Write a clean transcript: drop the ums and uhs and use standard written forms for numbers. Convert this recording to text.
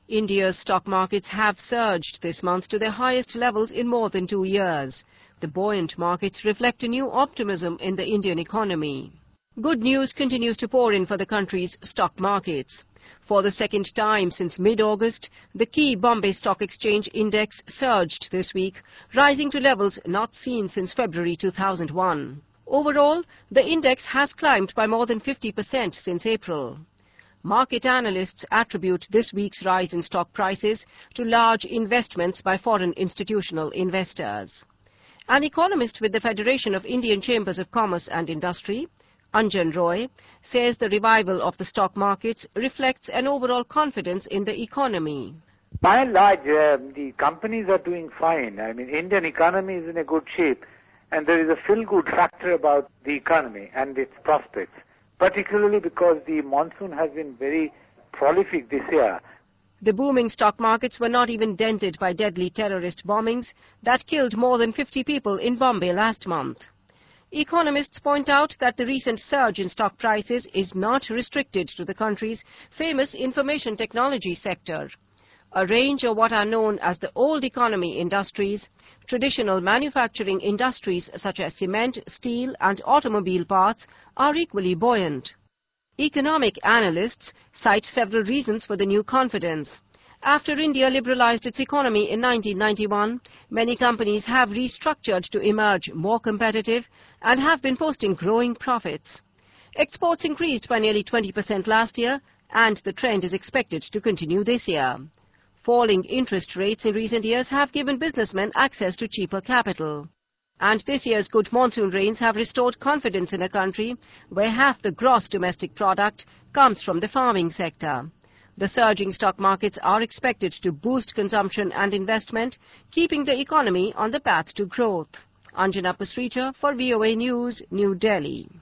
India's stock markets have surged this month to their highest levels in more than 2 years. The buoyant markets reflect a new optimism in the Indian economy. Good news continues to pour in for the country's stock markets. For the second time since mid-August, the key Bombay Stock Exchange index surged this week, rising to levels not seen since February 2001. Overall, the index has climbed by more than 50% since April. Market analysts attribute this week's rise in stock prices to large investments by foreign institutional investors. An economist with the Federation of Indian Chambers of Commerce and Industry, Anjan Roy, says the revival of the stock markets reflects an overall confidence in the economy. By and large, the companies are doing fine. I mean, Indian economy is in a good shape, and there is a feel-good factor about the economy and its prospects, particularly because the monsoon has been very prolific this year. The booming stock markets were not even dented by deadly terrorist bombings that killed more than 50 people in Bombay last month. Economists point out that the recent surge in stock prices is not restricted to the country's famous information technology sector. A range of what are known as the old economy industries, traditional manufacturing industries such as cement, steel and automobile parts are equally buoyant. Economic analysts cite several reasons for the new confidence. After India liberalized its economy in 1991, many companies have restructured to emerge more competitive and have been posting growing profits. Exports increased by nearly 20% last year, and the trend is expected to continue this year. Falling interest rates in recent years have given businessmen access to cheaper capital. And this year's good monsoon rains have restored confidence in a country where half the gross domestic product comes from the farming sector. The surging stock markets are expected to boost consumption and investment, keeping the economy on the path to growth. Anjana Pasricha for VOA News, New Delhi.